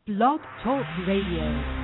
Blog Talk Radio.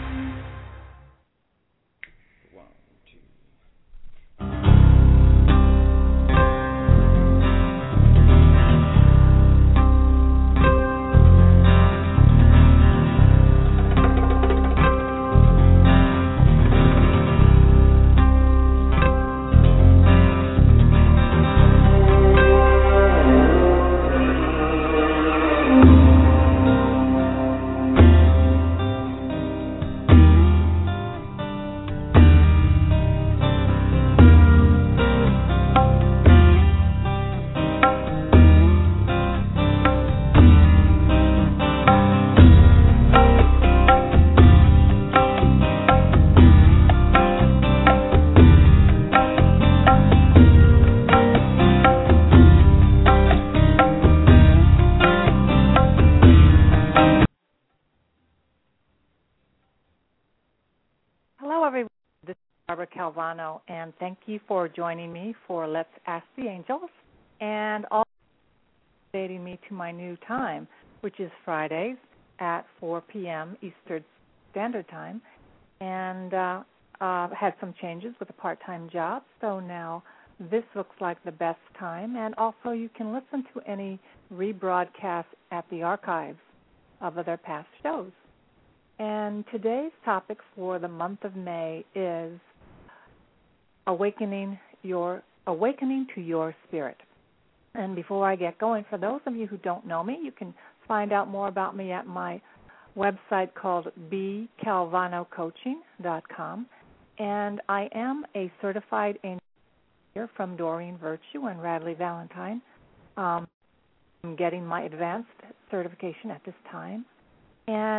Calvano, and thank you for joining me for Let's Ask the Angels, and also updating me to my new time, which is Fridays at 4 p.m. Eastern Standard Time, and had some changes with a part-time job, so now this looks like the best time, and also you can listen to any rebroadcast at the archives of other past shows. And today's topic for the month of May is awakening to your spirit. And before I get going, for those of you who don't know me, you can find out more about me at my website called bcalvanocoaching.com. And I am a certified angel from Doreen Virtue and Radley Valentine. I'm getting my advanced certification at this time. And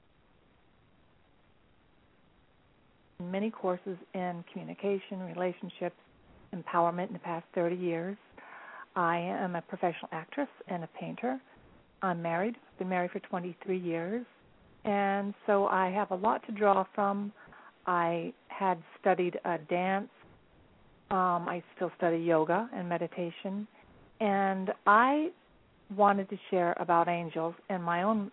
many courses in communication, relationships, empowerment in the past 30 years. I am a professional actress and a painter. I'm married, been married for 23 years, and so I have a lot to draw from. I had studied dance. I still study yoga and meditation, and I wanted to share about angels and my own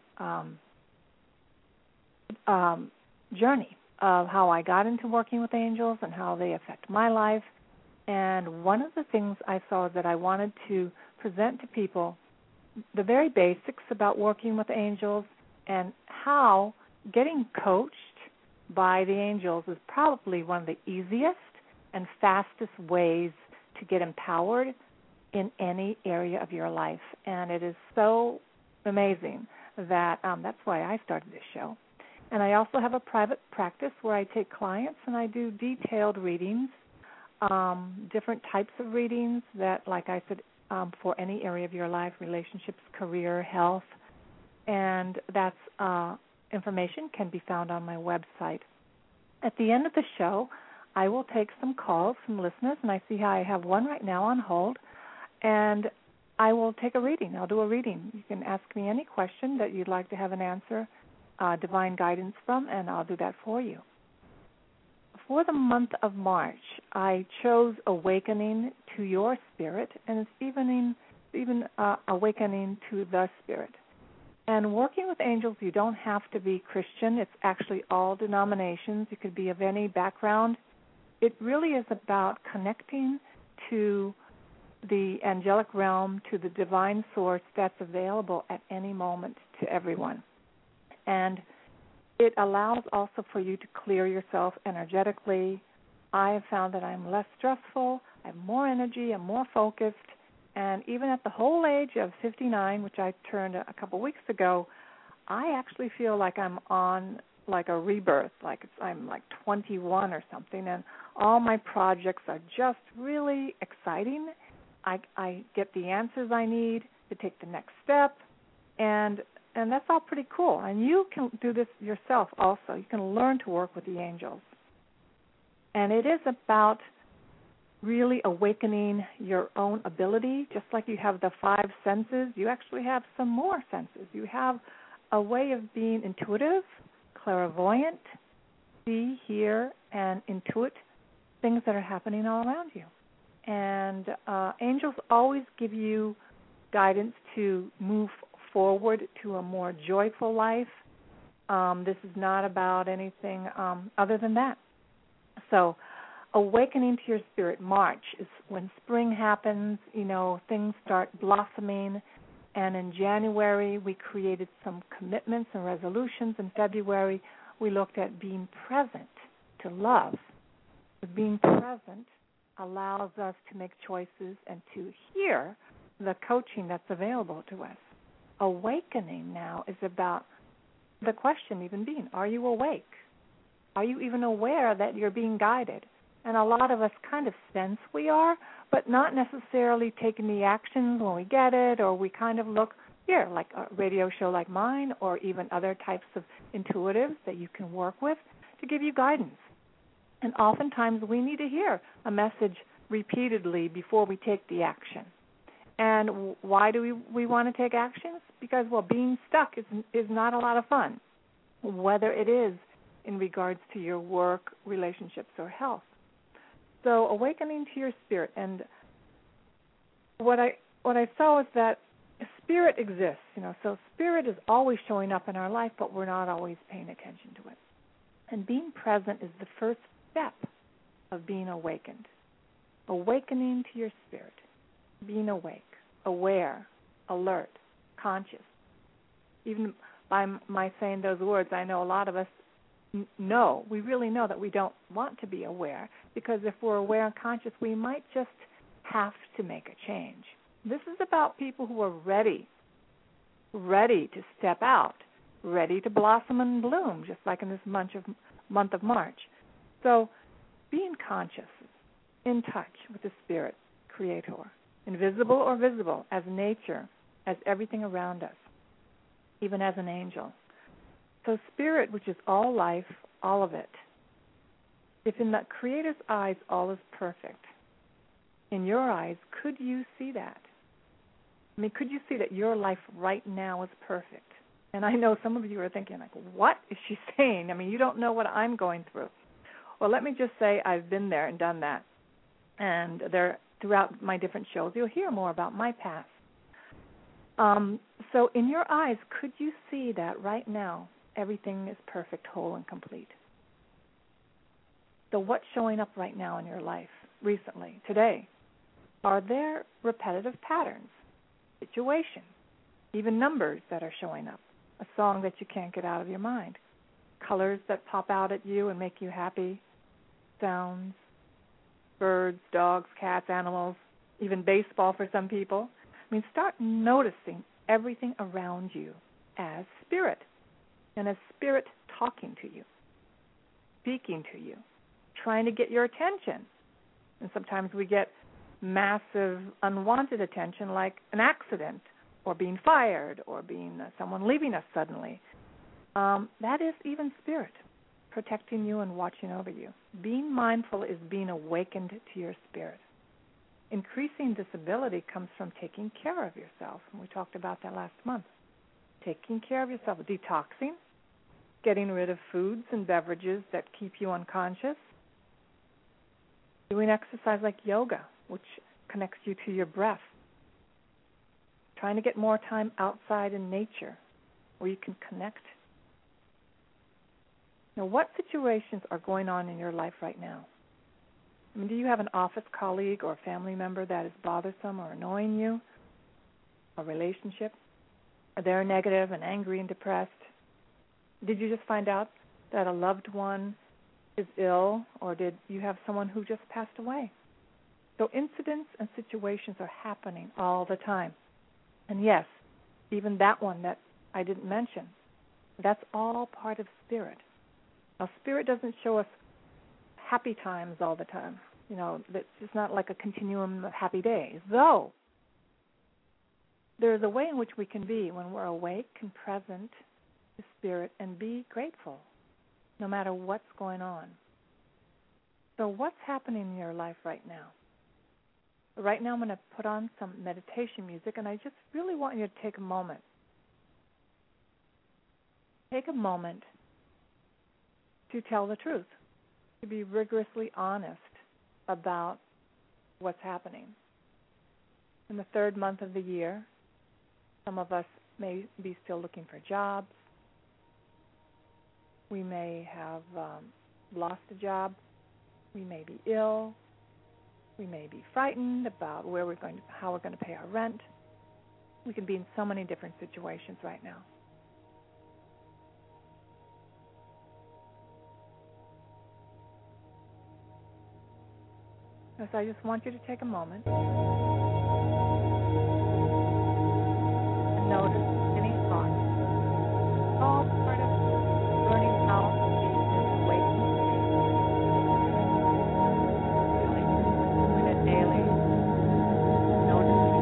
journey of how I got into working with angels and how they affect my life. And one of the things I saw that I wanted to present to people, the very basics about working with angels and how getting coached by the angels is probably one of the easiest and fastest ways to get empowered in any area of your life. And it is so amazing that that's why I started this show. And I also have a private practice where I take clients and I do detailed readings, different types of readings that, like I said, for any area of your life, relationships, career, health, and that's information can be found on my website. At the end of the show, I will take some calls from listeners, and I see how I have one right now on hold, and I will take a reading. I'll do a reading. You can ask me any question that you'd like to have an answer, divine guidance from, and I'll do that for you. For the month of March, I chose Awakening to Your Spirit, and it's even Awakening to the Spirit. And working with angels, you don't have to be Christian. It's actually all denominations. You could be of any background. It really is about connecting to the angelic realm, to the divine source that's available at any moment to everyone. And it allows also for you to clear yourself energetically. I have found that I'm less stressful, I have more energy, I'm more focused, and even at the whole age of 59, which I turned a couple weeks ago, I actually feel like I'm on like a rebirth, I'm like 21 or something, and all my projects are just really exciting. I get the answers I need to take the next step, and that's all pretty cool. And you can do this yourself also. You can learn to work with the angels. And it is about really awakening your own ability. Just like you have the 5 senses, you actually have some more senses. You have a way of being intuitive, clairvoyant, see, hear, and intuit things that are happening all around you. And angels always give you guidance to move forward to a more joyful life This is not about anything other than that. So awakening to your spirit, March is when spring happens, things start blossoming. And in January, we created some commitments and resolutions. In February, we looked at being present to love. Being present allows us to make choices and to hear the coaching that's available to us. Awakening now is about the question even being, are you awake? Are you even aware that you're being guided? And a lot of us kind of sense we are, but not necessarily taking the actions when we get it, or we kind of look here, like a radio show like mine, or even other types of intuitives that you can work with to give you guidance. And oftentimes we need to hear a message repeatedly before we take the action. And why do we want to take actions? Because, being stuck is not a lot of fun, whether it is in regards to your work, relationships, or health. So awakening to your spirit, and what I saw is that spirit exists, so spirit is always showing up in our life, but we're not always paying attention to it. And being present is the first step of being awakened. Awakening to your spirit, being awake, aware, alert, conscious. Even by my saying those words, I know a lot of us we really know that we don't want to be aware, because if we're aware and conscious, we might just have to make a change. This is about people who are ready to step out, ready to blossom and bloom, just like in this month of March. So being conscious, in touch with the Spirit, Creator, invisible or visible, as nature, as everything around us, even as an angel. So Spirit, which is all life, all of it. If in the Creator's eyes all is perfect, in your eyes, could you see that? Could you see that your life right now is perfect? And I know some of you are thinking, what is she saying? You don't know what I'm going through. Well, let me just say I've been there and done that. And throughout my different shows, you'll hear more about my past. So in your eyes, could you see that right now everything is perfect, whole, and complete? So what's showing up right now in your life, recently, today? Are there repetitive patterns, situations, even numbers that are showing up? A song that you can't get out of your mind, colors that pop out at you and make you happy, sounds, birds, dogs, cats, animals, even baseball for some people. Start noticing everything around you as spirit, and as spirit talking to you, speaking to you, trying to get your attention. And sometimes we get massive unwanted attention, like an accident, or being fired, or being someone leaving us suddenly. That is even spirit protecting you and watching over you. Being mindful is being awakened to your spirit. Increasing this ability comes from taking care of yourself, and we talked about that last month. Taking care of yourself, detoxing, getting rid of foods and beverages that keep you unconscious, doing exercise like yoga, which connects you to your breath, trying to get more time outside in nature where you can connect. Now, what situations are going on in your life right now? Do you have an office colleague or a family member that is bothersome or annoying you? A relationship? Are they negative and angry and depressed? Did you just find out that a loved one is ill, or did you have someone who just passed away? So incidents and situations are happening all the time. And yes, even that one that I didn't mention, that's all part of spirit. Now, spirit doesn't show us happy times all the time. It's not like a continuum of happy days. Though, there's a way in which we can be when we're awake and present to spirit and be grateful, no matter what's going on. So what's happening in your life right now? Right now I'm going to put on some meditation music, and I just really want you to take a moment. Take a moment to tell the truth, to be rigorously honest about what's happening. In the third month of the year, some of us may be still looking for jobs. We may have lost a job. We may be ill. We may be frightened about how we're going to pay our rent. We can be in so many different situations right now. So I just want you to take a moment and notice any thoughts. All part of learning how to be in this awakened state. Really doing it daily. Noticing.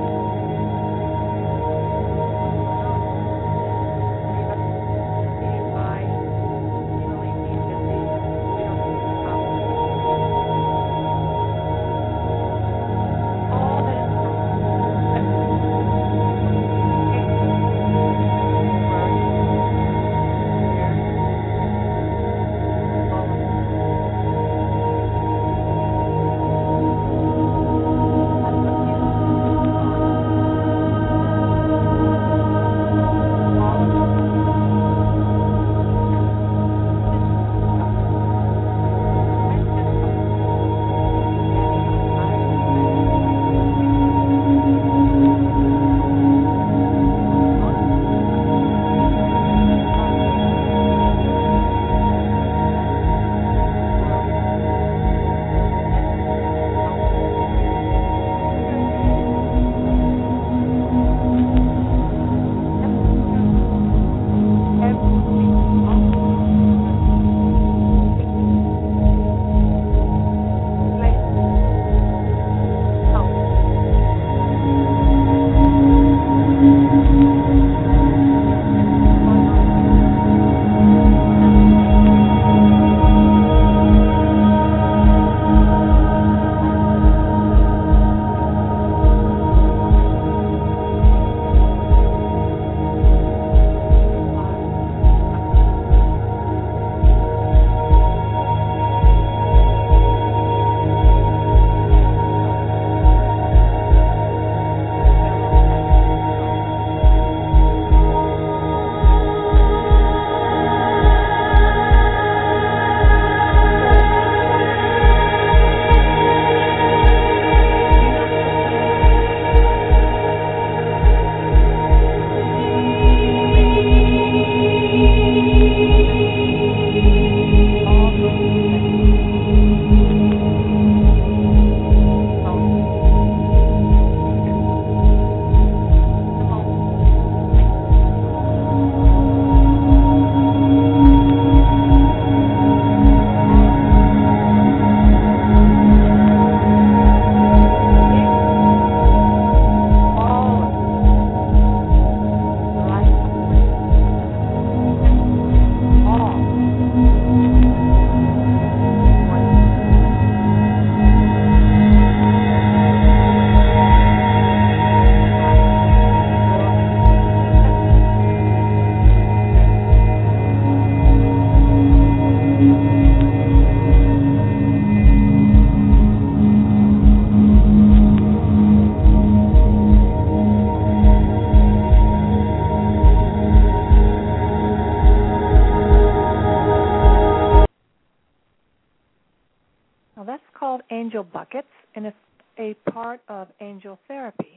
Angel buckets, and it's a part of angel therapy.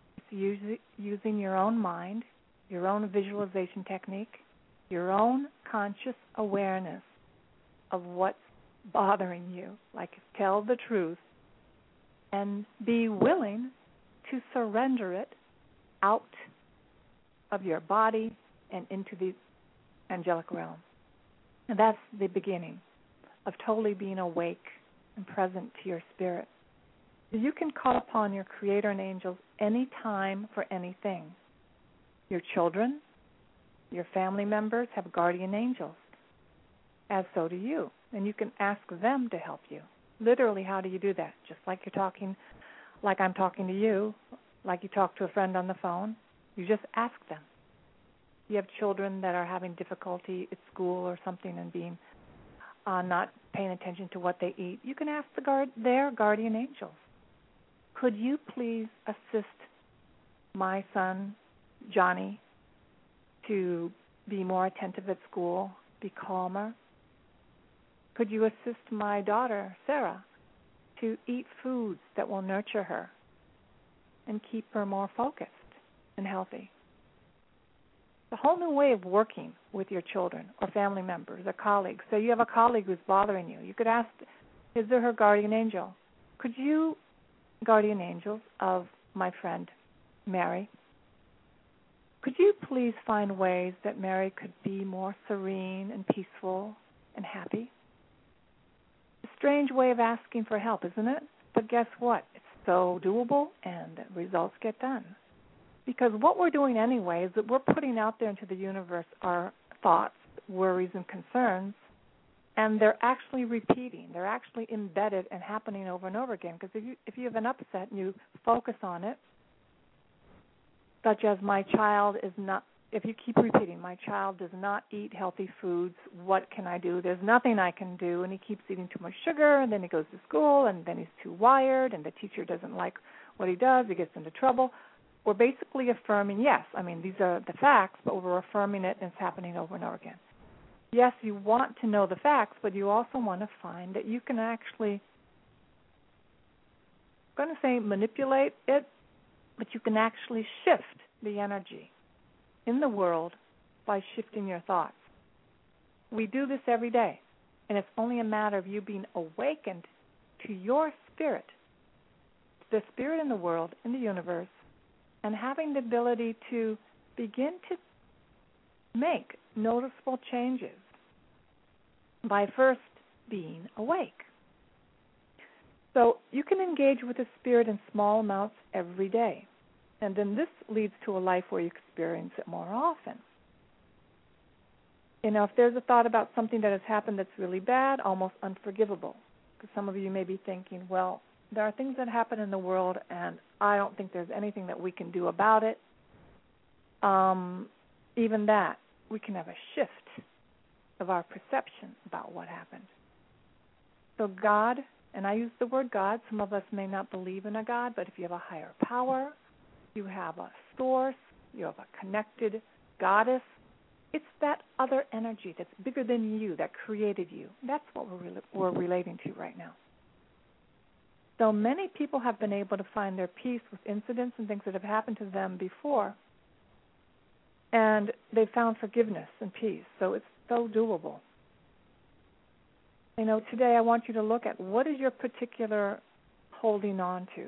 It's using your own mind, your own visualization technique, your own conscious awareness of what's bothering you. Like, tell the truth and be willing to surrender it out of your body and into the angelic realm. And that's the beginning of totally being awake and present to your spirit. You can call upon your Creator and angels any time for anything. Your children, your family members have guardian angels, as so do you. And you can ask them to help you. Literally, how do you do that? Just like you're talking, like I'm talking to you, like you talk to a friend on the phone. You just ask them. You have children that are having difficulty at school or something and being not paying attention to what they eat. You can ask their guardian angels. Could you please assist my son, Johnny, to be more attentive at school be calmer? Could you assist my daughter, Sarah, to eat foods that will nurture her and keep her more focused and healthy? A whole new way of working with your children or family members or colleagues. So you have a colleague who's bothering you. You could ask his or her guardian angel, could you, guardian angels of my friend Mary, could you please find ways that Mary could be more serene and peaceful and happy? A strange way of asking for help, isn't it? But guess what? It's so doable and results get done. Because what we're doing anyway is that we're putting out there into the universe our thoughts, worries, and concerns, and they're actually repeating. They're actually embedded and happening over and over again. Because if you have an upset and you focus on it, such as my child is not, if you keep repeating, my child does not eat healthy foods, what can I do? There's nothing I can do, and he keeps eating too much sugar, and then he goes to school, and then he's too wired, and the teacher doesn't like what he does, he gets into trouble. We're basically affirming, yes, I mean, these are the facts, but we're affirming it, and it's happening over and over again. Yes, you want to know the facts, but you also want to find that you can actually, I'm going to say manipulate it, but you can actually shift the energy in the world by shifting your thoughts. We do this every day, and it's only a matter of you being awakened to your spirit, the spirit in the world, in the universe, and having the ability to begin to make noticeable changes by first being awake. So you can engage with the spirit in small amounts every day. And then this leads to a life where you experience it more often. You know, if there's a thought about something that has happened that's really bad, almost unforgivable. Because some of you may be thinking, well, there are things that happen in the world, and I don't think there's anything that we can do about it. Even that, we can have a shift of our perception about what happened. So God, and I use the word God, some of us may not believe in a God, but if you have a higher power, you have a source, you have a connected goddess, it's that other energy that's bigger than you, that created you. That's what we're relating to right now. So many people have been able to find their peace with incidents and things that have happened to them before, and they've found forgiveness and peace. So it's so doable. You know, today I want you to look at what is your particular holding on to.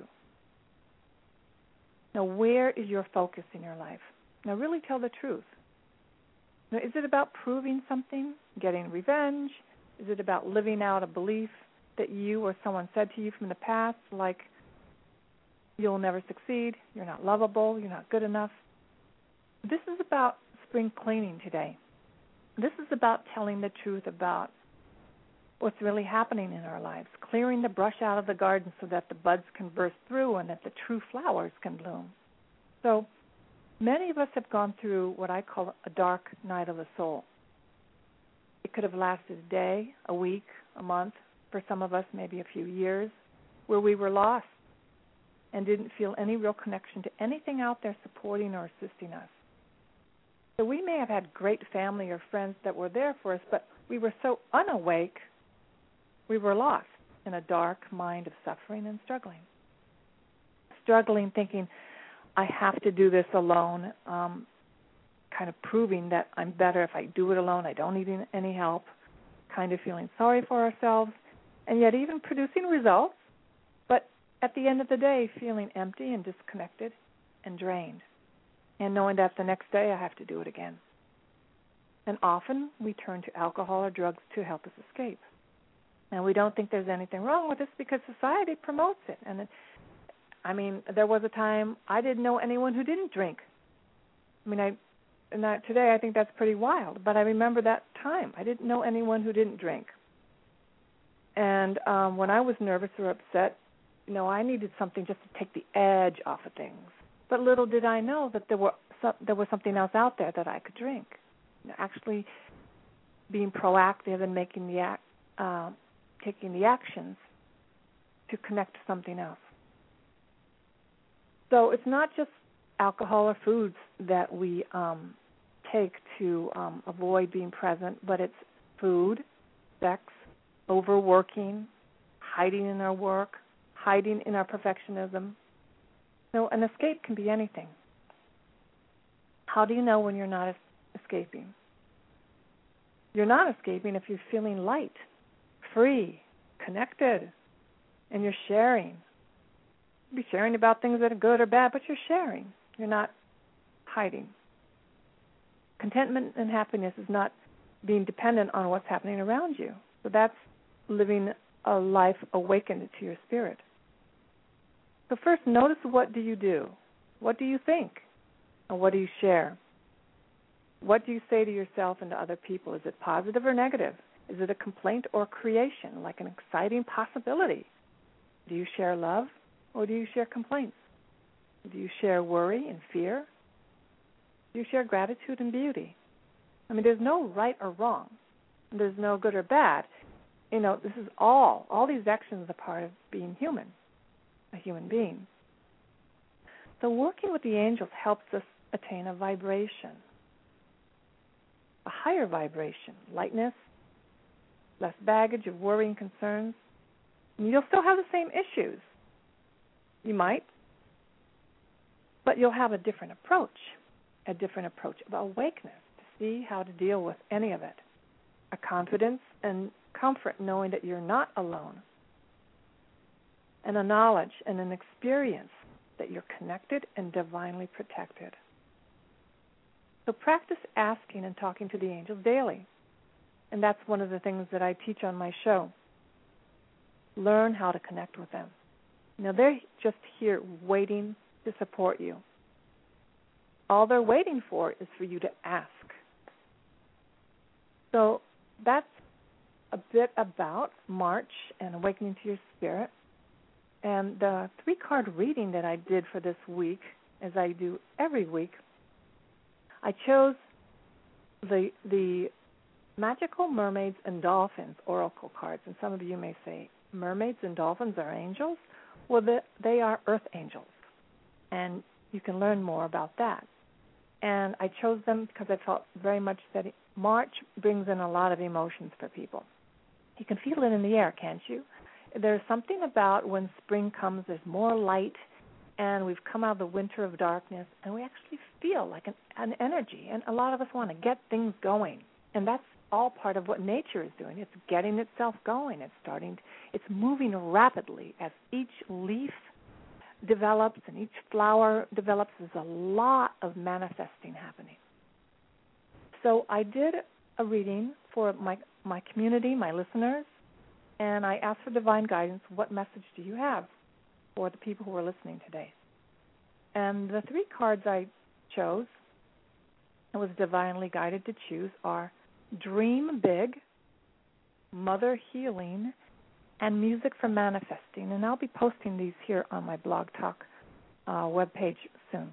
Now, where is your focus in your life? Now, really tell the truth. Now, is it about proving something, getting revenge? Is it about living out a belief that you or someone said to you from the past, like you'll never succeed, you're not lovable, you're not good enough? This is about spring cleaning today. This is about telling the truth about what's really happening in our lives, clearing the brush out of the garden so that the buds can burst through and that the true flowers can bloom. So many of us have gone through what I call a dark night of the soul. It could have lasted a day, a week, a month, for some of us maybe a few years, where we were lost and didn't feel any real connection to anything out there supporting or assisting us. So we may have had great family or friends that were there for us, but we were so unawake, we were lost in a dark mind of suffering and struggling. Struggling, thinking, I have to do this alone, kind of proving that I'm better if I do it alone, I don't need any help, kind of feeling sorry for ourselves, and yet even producing results, but at the end of the day feeling empty and disconnected and drained, and knowing that the next day I have to do it again. And often we turn to alcohol or drugs to help us escape. And we don't think there's anything wrong with this because society promotes it. And there was a time I didn't know anyone who didn't drink. Today I think that's pretty wild, but I remember that time. I didn't know anyone who didn't drink. And when I was nervous or upset, I needed something just to take the edge off of things. But little did I know that there was something else out there that I could drink. Actually being proactive and making taking the actions to connect to something else. So it's not just alcohol or foods that we take to avoid being present, but it's food, sex, overworking, hiding in our work, hiding in our perfectionism. So an escape can be anything. How do you know when you're not escaping? You're not escaping if you're feeling light, free, connected, and you're sharing. You'll be sharing about things that are good or bad, but you're sharing. You're not hiding. Contentment and happiness is not being dependent on what's happening around you. So that's living a life awakened to your spirit. So first, notice, what do you do? What do you think? And what do you share? What do you say to yourself and to other people? Is it positive or negative? Is it a complaint or creation, like an exciting possibility? Do you share love or do you share complaints? Do you share worry and fear? Do you share gratitude and beauty? I mean, there's no right or wrong. There's no good or bad. You know, this is all these actions are part of being human, a human being. So working with the angels helps us attain a vibration, a higher vibration, lightness, less baggage of worry and concerns. And you'll still have the same issues. You might, but you'll have a different approach of awakeness to see how to deal with any of it, a confidence and comfort knowing that you're not alone, and a knowledge and an experience that you're connected and divinely protected. So practice asking and talking to the angels daily. And that's one of the things that I teach on my show. Learn how to connect with them. Now, they're just here waiting to support you. All they're waiting for is for you to ask. So that's a bit about March and awakening to your spirit. And the 3-card reading that I did for this week, as I do every week, I chose the Magical Mermaids and Dolphins Oracle cards. And some of you may say, mermaids and dolphins are angels? Well, they are earth angels. And you can learn more about that. And I chose them because I felt very much that March brings in a lot of emotions for people. You can feel it in the air, can't you? There's something about when spring comes, there's more light, and we've come out of the winter of darkness, and we actually feel like an energy. And a lot of us want to get things going. And that's all part of what nature is doing. It's getting itself going. It's moving rapidly as each leaf develops and each flower develops. There's a lot of manifesting happening. So I did a reading for my community, my listeners, and I asked for divine guidance. What message do you have for the people who are listening today? And the 3 cards I chose, I was divinely guided to choose, are Dream Big, Mother Healing, and Music for Manifesting. And I'll be posting these here on my Blog Talk webpage soon.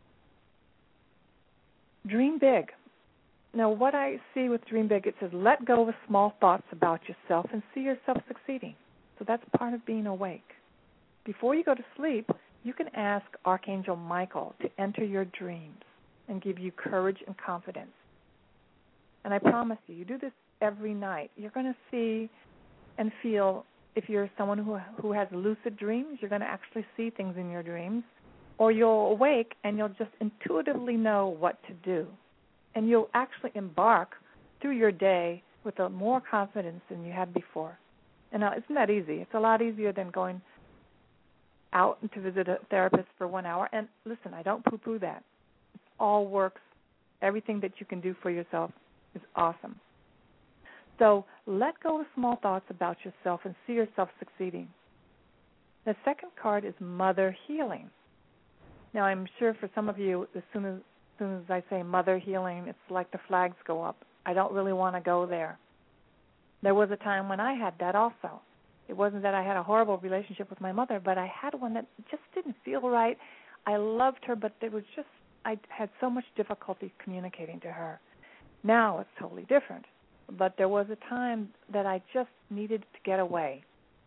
Dream Big. Now, what I see with Dream Big, it says, let go of small thoughts about yourself and see yourself succeeding. So that's part of being awake. Before you go to sleep, you can ask Archangel Michael to enter your dreams and give you courage and confidence. And I promise you do this every night. You're going to see and feel, if you're someone who has lucid dreams, you're going to actually see things in your dreams, or you'll awake and you'll just intuitively know what to do. And you'll actually embark through your day with more confidence than you had before. And now, isn't that easy? It's a lot easier than going out to visit a therapist for 1 hour. And listen, I don't poo-poo that. It all works. Everything that you can do for yourself is awesome. So let go of small thoughts about yourself and see yourself succeeding. The second card is Mother Healing. Now, I'm sure for some of you, as soon as I say Mother Healing, it's like the flags go up. I don't really want to go there. There was a time when I had that also. It wasn't that I had a horrible relationship with my mother, but I had one that just didn't feel right. I loved her, but I had so much difficulty communicating to her. Now it's totally different. But there was a time that I just needed to get away.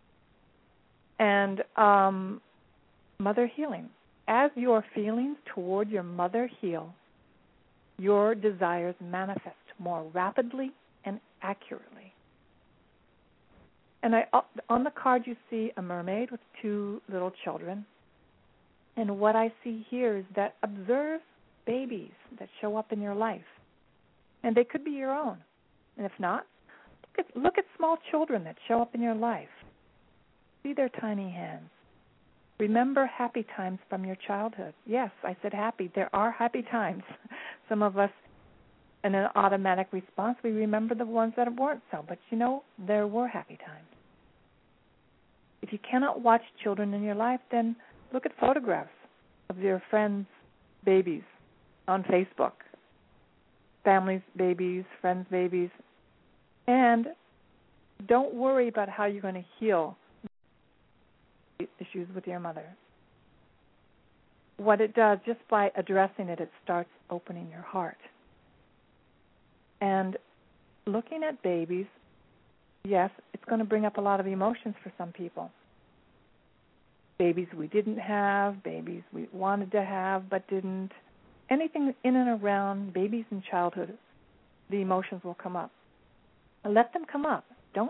And Mother Healing. As your feelings toward your mother heal, your desires manifest more rapidly and accurately. And on the card you see a mermaid with two little children. And what I see here is that observe babies that show up in your life. And they could be your own. And if not, look at small children that show up in your life. See their tiny hands. Remember happy times from your childhood. Yes, I said happy. There are happy times. Some of us, in an automatic response, we remember the ones that weren't so. But, there were happy times. If you cannot watch children in your life, then look at photographs of your friends' babies on Facebook. Families' babies, friends' babies. And don't worry about how you're going to heal issues with your mother. What it does, just by addressing it, it starts opening your heart. And looking at babies, yes, it's going to bring up a lot of emotions for some people. Babies we didn't have, babies we wanted to have but didn't. Anything in and around babies in childhood, the emotions will come up. Let them come up. Don't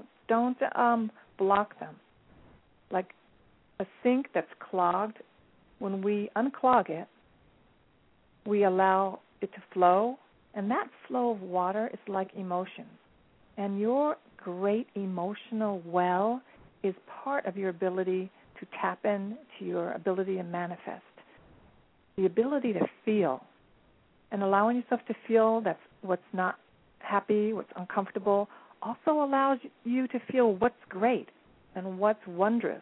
block them. Like a sink that's clogged, when we unclog it, we allow it to flow, and that flow of water is like emotions. And your great emotional well is part of your ability to tap into your ability to manifest. The ability to feel, and allowing yourself to feel that's what's not happy, what's uncomfortable, also allows you to feel what's great and what's wondrous.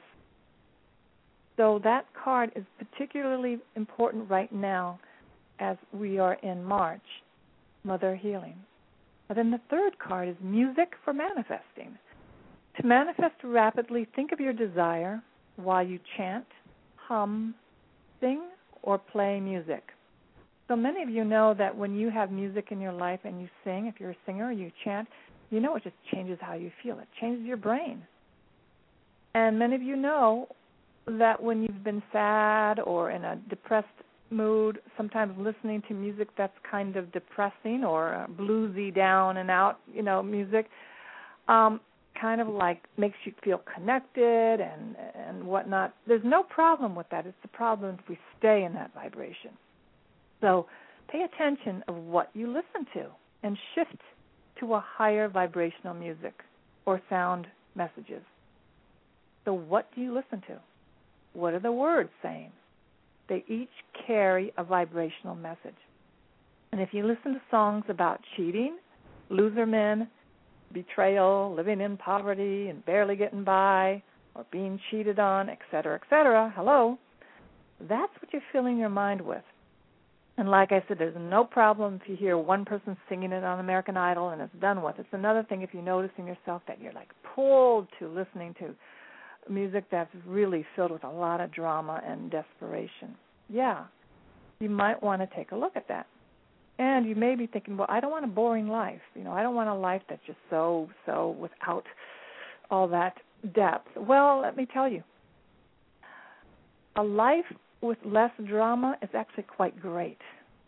So that card is particularly important right now as we are in March, Mother Healing. And then the third card is music for manifesting. To manifest rapidly, think of your desire while you chant, hum, sing, or play music. So many of you know that when you have music in your life and you sing, if you're a singer, you chant, it just changes how you feel. It changes your brain. And many of you know that when you've been sad or in a depressed mood, sometimes listening to music that's kind of depressing or bluesy, down and out, music, kind of like makes you feel connected and whatnot. There's no problem with that. It's the problem if we stay in that vibration. So pay attention of what you listen to and shift to a higher vibrational music or sound messages. So what do you listen to? What are the words saying? They each carry a vibrational message. And if you listen to songs about cheating, loser men, betrayal, living in poverty and barely getting by, or being cheated on, etc., hello, that's what you're filling your mind with. And like I said, there's no problem if you hear one person singing it on American Idol and it's done with. It's another thing if you notice in yourself that you're like pulled to listening to music that's really filled with a lot of drama and desperation. Yeah, you might want to take a look at that. And you may be thinking, well, I don't want a boring life. I don't want a life that's just so without all that depth. Well, let me tell you, a life with less drama is actually quite great.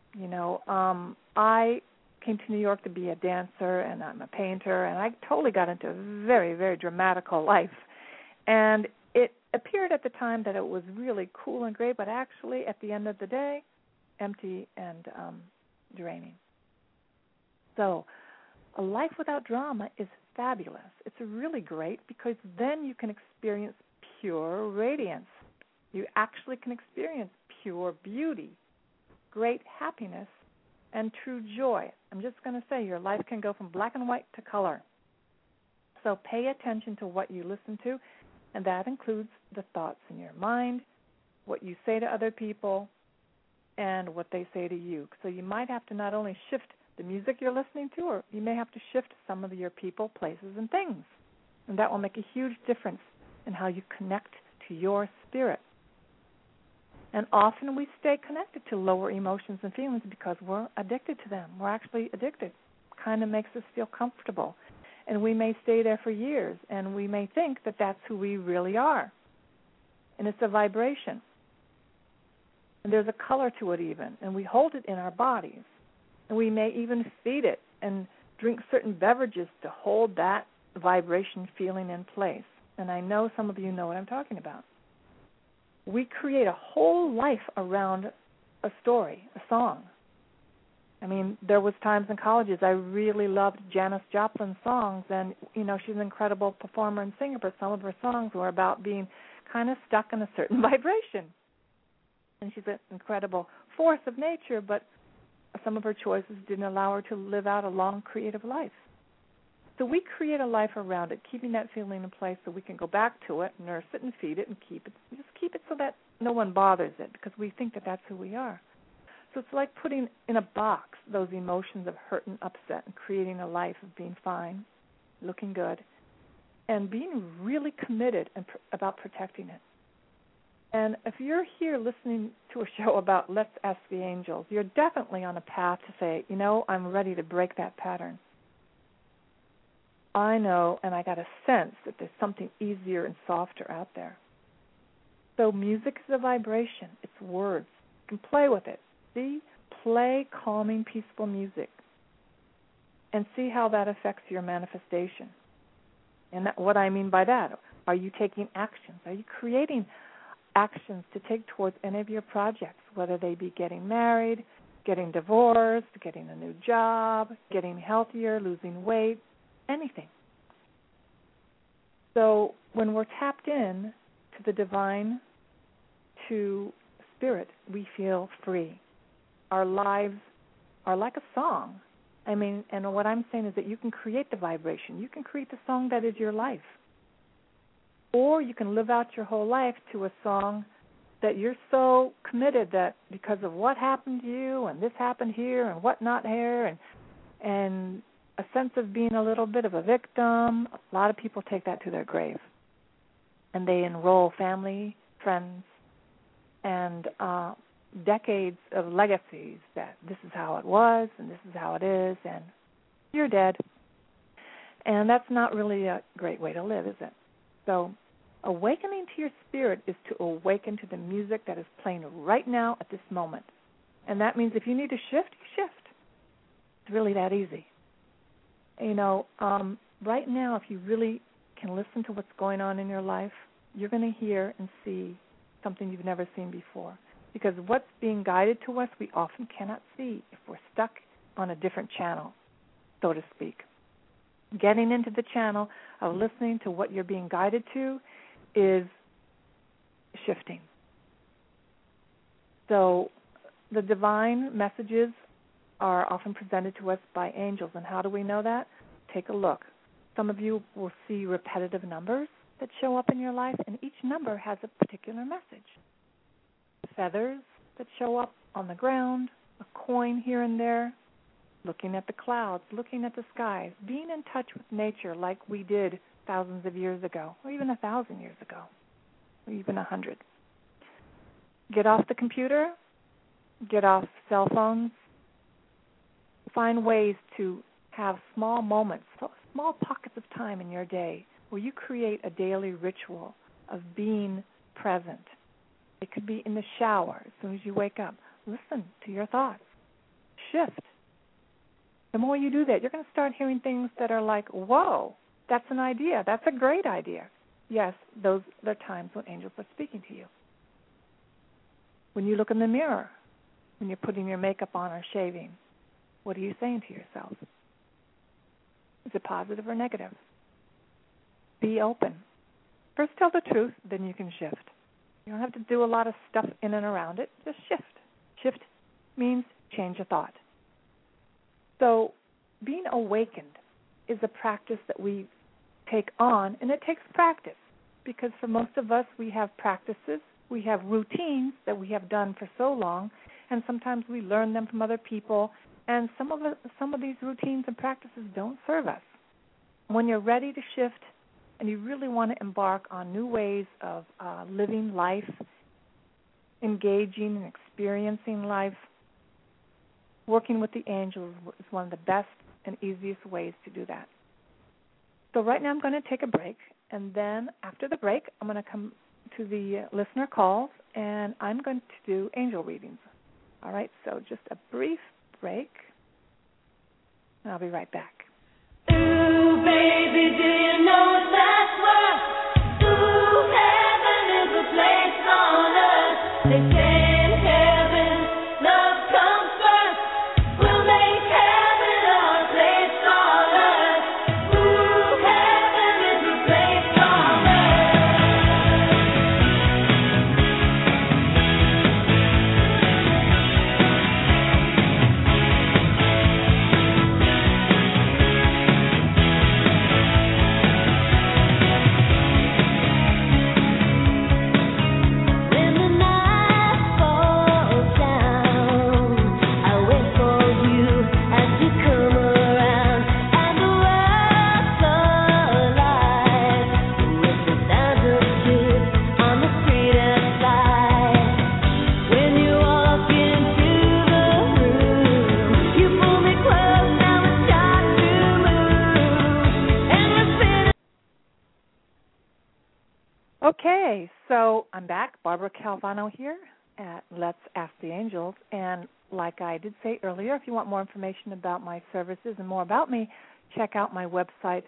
I came to New York to be a dancer, and I'm a painter, and I totally got into a very, very dramatical life. And it appeared at the time that it was really cool and great, but actually at the end of the day, empty and draining. So a life without drama is fabulous. It's really great because then you can experience pure radiance. You actually can experience pure beauty, great happiness, and true joy. I'm just going to say your life can go from black and white to color. So pay attention to what you listen to, and that includes the thoughts in your mind, what you say to other people, and what they say to you. So you might have to not only shift the music you're listening to, or you may have to shift some of your people, places, and things. And that will make a huge difference in how you connect to your spirit. And often we stay connected to lower emotions and feelings because we're addicted to them. We're actually addicted. Kind of makes us feel comfortable. And we may stay there for years, and we may think that that's who we really are. And it's a vibration. And there's a color to it even, and we hold it in our bodies. And we may even feed it and drink certain beverages to hold that vibration feeling in place. And I know some of you know what I'm talking about. We create a whole life around a story, a song. I mean, there was times in colleges I really loved Janis Joplin's songs, and, you know, she's an incredible performer and singer, but some of her songs were about being kind of stuck in a certain vibration. And she's an incredible force of nature, but some of her choices didn't allow her to live out a long, creative life. So we create a life around it, keeping that feeling in place so we can go back to it, nurse it, and feed it, and keep it. Just keep it so that no one bothers it, because we think that that's who we are. So it's like putting in a box those emotions of hurt and upset and creating a life of being fine, looking good, and being really committed about protecting it. And if you're here listening to a show about Let's Ask the Angels, you're definitely on a path to say, you know, I'm ready to break that pattern. I know, and I got a sense that there's something easier and softer out there. So music is a vibration. It's words. You can play with it. See? Play calming, peaceful music and see how that affects your manifestation. And what I mean by that, are you taking actions? Are you creating actions to take towards any of your projects, whether they be getting married, getting divorced, getting a new job, getting healthier, losing weight, anything. So when we're tapped in to the divine, to spirit, we feel free. Our lives are like a song. I mean, and what I'm saying is that you can create the vibration. You can create the song that is your life. Or you can live out your whole life to a song that you're so committed that because of what happened to you and this happened here and whatnot here and a sense of being a little bit of a victim, a lot of people take that to their grave. And they enroll family, friends, and decades of legacies that this is how it was and this is how it is and you're dead. And that's not really a great way to live, is it? So awakening to your spirit is to awaken to the music that is playing right now at this moment. And that means if you need to shift, you shift. It's really that easy. You know, right now, if you really can listen to what's going on in your life, you're going to hear and see something you've never seen before. Because what's being guided to us, we often cannot see if we're stuck on a different channel, so to speak. Getting into the channel of listening to what you're being guided to is shifting. So the divine messages are often presented to us by angels. And how do we know that? Take a look. Some of you will see repetitive numbers that show up in your life, and each number has a particular message. Feathers that show up on the ground, a coin here and there, looking at the clouds, looking at the skies, being in touch with nature like we did thousands of years ago, or even 1,000 years ago, or even 100. Get off the computer, get off cell phones, find ways to have small moments, small pockets of time in your day where you create a daily ritual of being present. It could be in the shower as soon as you wake up. Listen to your thoughts. Shift. The more you do that, you're going to start hearing things that are like, whoa, that's an idea. That's a great idea. Yes, those are times when angels are speaking to you. When you look in the mirror, when you're putting your makeup on or shaving, what are you saying to yourself? Is it positive or negative? Be open. First tell the truth, then you can shift. You don't have to do a lot of stuff in and around it. Just shift. Shift means change a thought. So being awakened is a practice that we take on, and it takes practice because for most of us we have practices, we have routines that we have done for so long, and sometimes we learn them from other people, and some of these routines and practices don't serve us. When you're ready to shift and you really want to embark on new ways of living life, engaging and experiencing life, working with the angels is one of the best and easiest ways to do that. So right now I'm going to take a break, and then after the break I'm going to come to the listener calls, and I'm going to do angel readings. All right, so just a brief break, I'll be right back. Ooh, baby, do you know that's what? Ooh, heaven is a place on earth. They say in heaven, love comes first. We'll make heaven our place on earth. Ooh, heaven is a place on earth. When the night falls down, I wait for you as you come around, and the world's alive with the sound of kids on the street outside. When you walk into the room, you pull me close, now it's time to move, and we're spinning. Okay, so I'm back. Barbara Calvano here at Let's Ask the Angels. And like I did say earlier, if you want more information about my services and more about me, check out my website,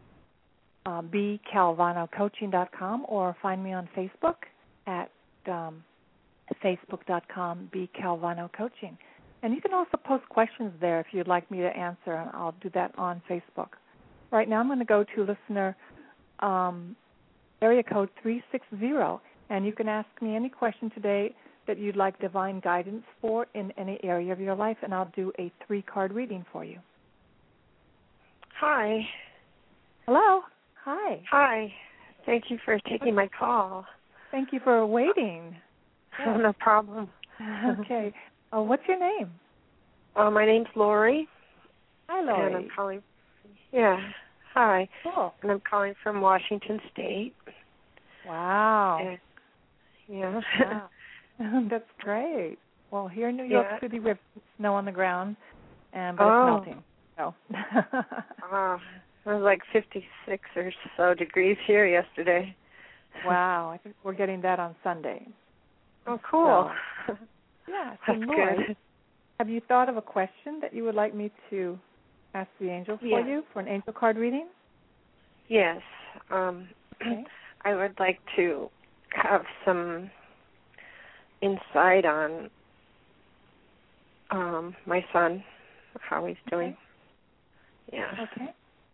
bcalvanocoaching.com, or find me on Facebook at facebook.com, bcalvanocoaching. And you can also post questions there if you'd like me to answer, and I'll do that on Facebook. Right now I'm going to go to listener area code 360, and you can ask me any question today that you'd like divine guidance for in any area of your life, and I'll do a 3-card reading for you. Hi. Hello. Hi. Hi. Thank you for taking my call. Thank you for waiting. No problem. Okay. What's your name? My name's Lori. Hi, Lori. And I'm calling. Yeah. Hi. Cool. And I'm calling from Washington State. Wow. And, yeah. Wow. That's great. Well, here in New York City, we have snow on the ground, but it's melting. So. It was like 56 or so degrees here yesterday. Wow. I think we're getting that on Sunday. Oh, cool. So, yeah. So, That's Lori, good. have you thought of a question that you would like me to ask the angels for you for an angel card reading? Yes. Okay. I would like to have some insight on my son, how he's doing. Okay. Yeah. Okay.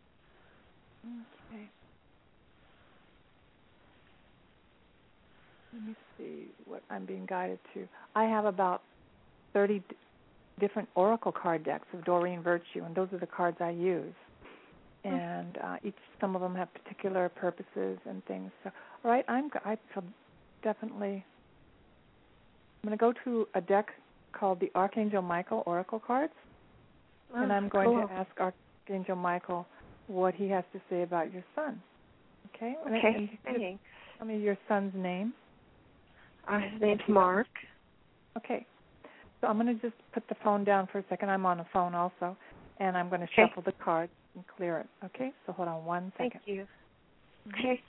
Let me see what I'm being guided to. I have about 30 different oracle card decks of Doreen Virtue, and those are the cards I use. And some of them have particular purposes and things. So, all right, I feel definitely. I'm going to go to a deck called the Archangel Michael Oracle cards, and I'm going to ask Archangel Michael what he has to say about your son. Okay. Okay. Thanks. Tell me your son's name. His name's Mark. Okay. So I'm going to just put the phone down for a second. I'm on the phone also, and I'm going to shuffle the cards and clear it. Okay? So hold on one second. Thank you. Okay.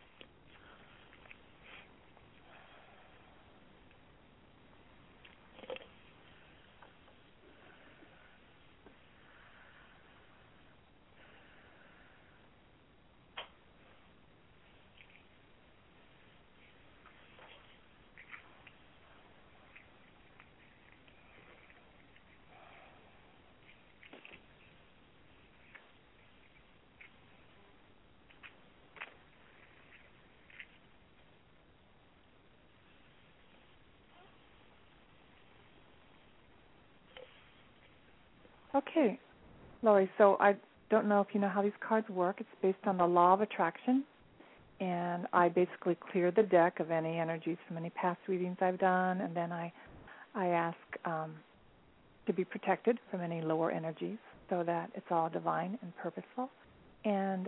Okay, Lori, so I don't know if you know how these cards work. It's based on the law of attraction, and I basically clear the deck of any energies from any past readings I've done, and then I ask to be protected from any lower energies so that it's all divine and purposeful. And,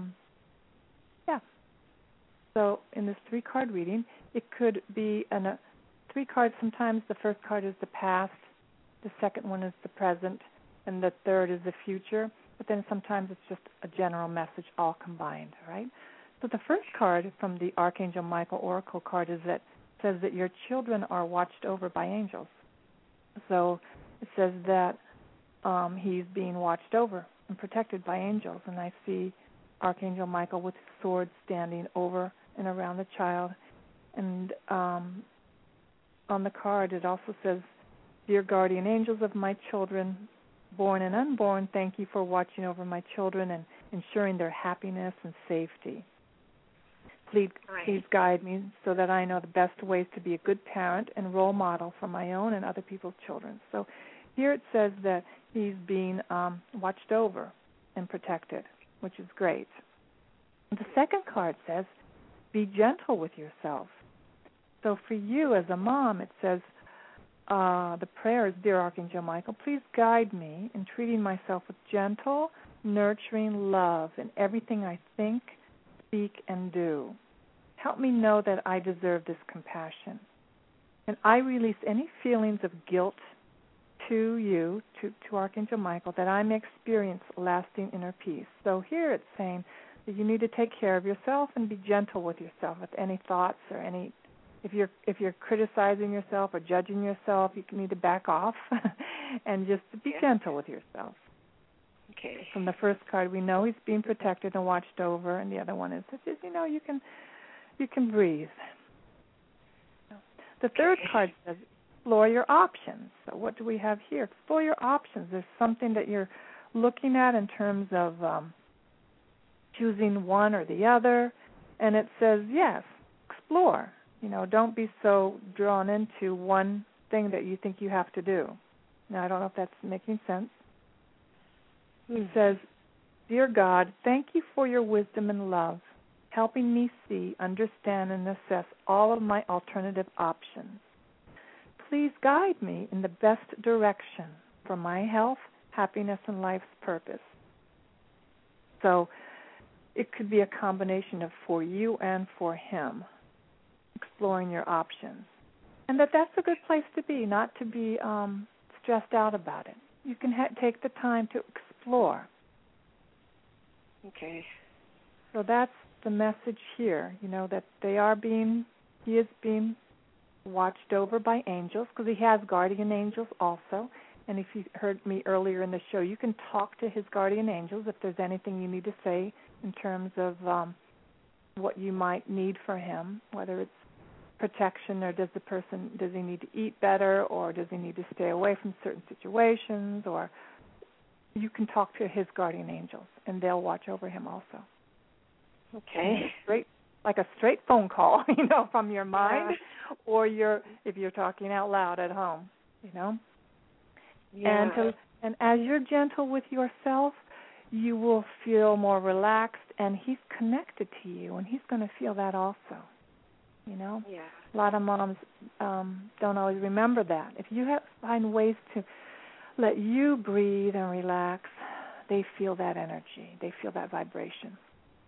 so in this 3-card reading, it could be 3 cards. Sometimes the first card is the past, the second one is the present, and the third is the future. But then sometimes it's just a general message all combined, right? So the first card from the Archangel Michael Oracle card says that your children are watched over by angels. So it says that he's being watched over and protected by angels. And I see Archangel Michael with his sword standing over and around the child. And on the card it also says, "Dear guardian angels of my children, born and unborn, thank you for watching over my children and ensuring their happiness and safety. Please guide me so that I know the best ways to be a good parent and role model for my own and other people's children." So here it says that he's being watched over and protected, which is great. The second card says, "Be gentle with yourself." So for you as a mom, it says, the prayer is, "Dear Archangel Michael, please guide me in treating myself with gentle, nurturing love in everything I think, speak, and do. Help me know that I deserve this compassion. And I release any feelings of guilt to you, to Archangel Michael, that I may experience lasting inner peace." So here it's saying that you need to take care of yourself and be gentle with yourself with any thoughts or any, if you're criticizing yourself or judging yourself, you need to back off and just be gentle with yourself. Okay. From the first card, we know he's being protected and watched over, and the other one is just, you can breathe. The third card says, "Explore your options." So what do we have here? Explore your options. There's something that you're looking at in terms of choosing one or the other, and it says, yes, explore. Don't be so drawn into one thing that you think you have to do. Now, I don't know if that's making sense. It says, "Dear God, thank you for your wisdom and love, helping me see, understand, and assess all of my alternative options. Please guide me in the best direction for my health, happiness, and life's purpose." So it could be a combination of for you and for him, exploring your options. And that's a good place to be, not to be stressed out about it. You can take the time to explore. Okay. So that's the message here, that he is being watched over by angels, because he has guardian angels also. And if you heard me earlier in the show, you can talk to his guardian angels if there's anything you need to say in terms of what you might need for him, whether it's protection, or does he need to eat better, or does he need to stay away from certain situations, or you can talk to his guardian angels, and they'll watch over him also. Okay. Like a straight phone call, from your mind, or if you're talking out loud at home, Yeah. And as you're gentle with yourself, you will feel more relaxed, and he's connected to you, and he's going to feel that also. Yeah. A lot of moms don't always remember that. If you find ways to let you breathe and relax, they feel that energy. They feel that vibration.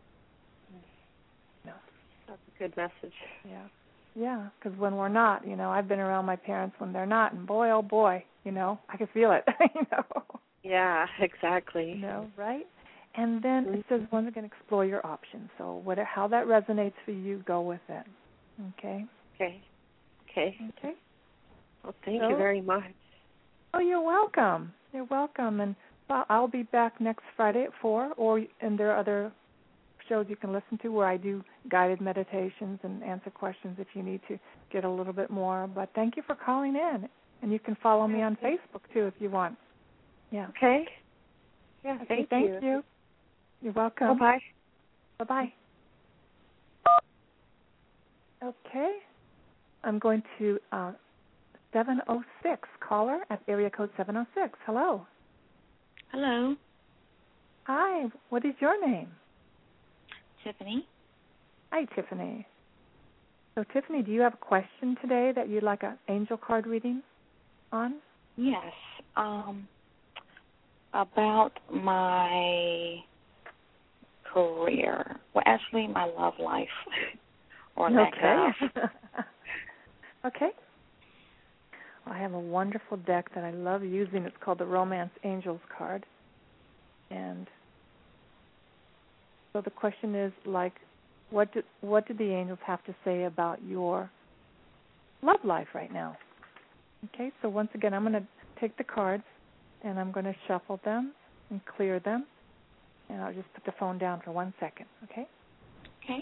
That's a good message. Yeah, because when we're not, I've been around my parents when they're not, and boy, oh boy, I can feel it, Yeah, exactly. Right? And then it says, once again, explore your options. So how that resonates for you, go with it. Okay? Okay. Well, thank you very much. Oh, you're welcome. You're welcome. And I'll be back next Friday at 4, and there are other shows you can listen to where I do guided meditations and answer questions if you need to get a little bit more. But thank you for calling in. And you can follow me on Facebook, too, if you want. Yeah. Okay. Yeah, thank you. You're welcome. Bye-bye. Bye-bye. Okay. I'm going to 706, caller at area code 706. Hello. Hello. Hi. What is your name? Tiffany. Hi, Tiffany. So, Tiffany, do you have a question today that you'd like an angel card reading on? Yes. About my career. Well, actually, my love life. Or lack of. Okay. Well, I have a wonderful deck that I love using. It's called the Romance Angels card. And so the question is, what do the angels have to say about your love life right now? Okay, so once again, I'm going to take the cards, and I'm going to shuffle them and clear them. And I'll just put the phone down for 1 second, okay? Okay.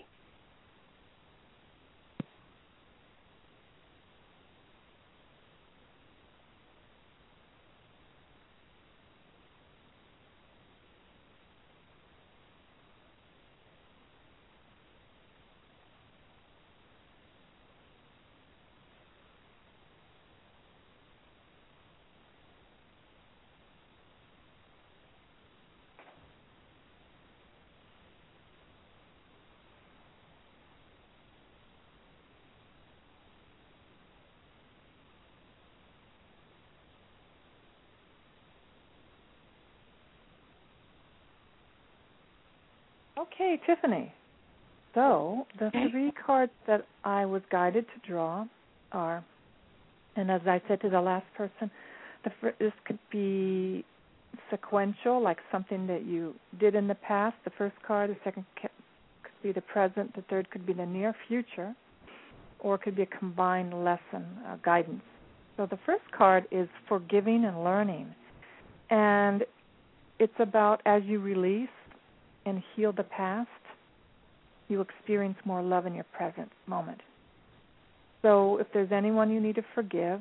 Okay, Tiffany. So the 3 cards that I was guided to draw are, and as I said to the last person, this could be sequential, like something that you did in the past. The first card, the second could be the present, the third could be the near future, or it could be a combined lesson, guidance. So the first card is forgiving and learning, and it's about as you release and heal the past, you experience more love in your present moment. So if there's anyone you need to forgive,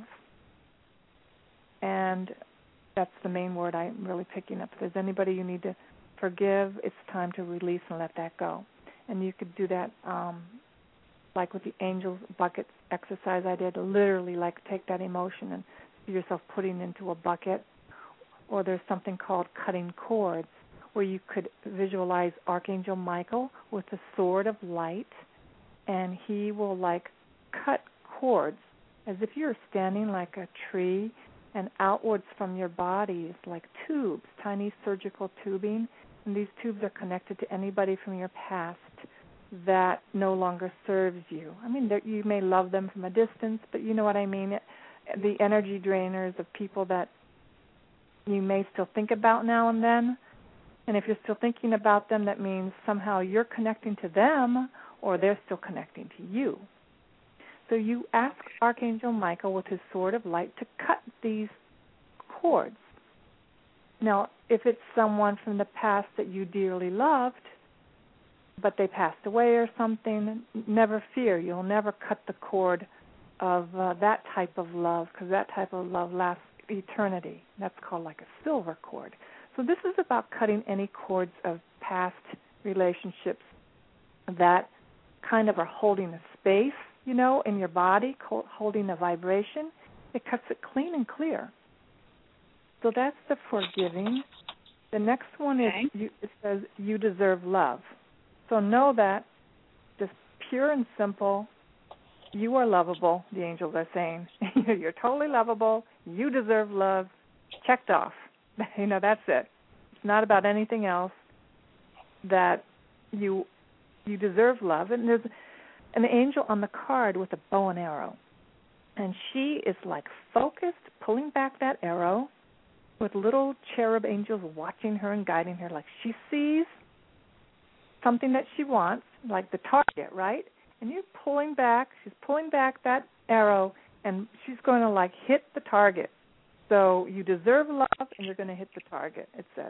and that's the main word I'm really picking up. If there's anybody you need to forgive, it's time to release and let that go. And you could do that like with the angels bucket exercise I did, literally like take that emotion and see yourself putting into a bucket. Or there's something called cutting cords, where you could visualize Archangel Michael with a sword of light, and he will like cut cords as if you're standing like a tree, and outwards from your body is like tubes, tiny surgical tubing, and these tubes are connected to anybody from your past that no longer serves you. I mean, you may love them from a distance, but you know what I mean, the energy drainers of people that you may still think about now and then. And if you're still thinking about them, that means somehow you're connecting to them or they're still connecting to you. So you ask Archangel Michael with his sword of light to cut these cords. Now, if it's someone from the past that you dearly loved, but they passed away or something, never fear. You'll never cut the cord of that type of love, because that type of love lasts eternity. That's called like a silver cord. So this is about cutting any cords of past relationships that kind of are holding a space, you know, in your body, holding a vibration. It cuts it clean and clear. So that's the forgiving. The next one is, it says, you deserve love. So know that, just pure and simple, you are lovable, the angels are saying. You're totally lovable. You deserve love. Checked off. You know, that's it. It's not about anything else. That you deserve love. And there's an angel on the card with a bow and arrow. And she is like focused, pulling back that arrow with little cherub angels watching her and guiding her. Like she sees something that she wants, like the target, right? And you're pulling back. She's pulling back that arrow, and she's going to like hit the target. So you deserve love, and you're going to hit the target, it says.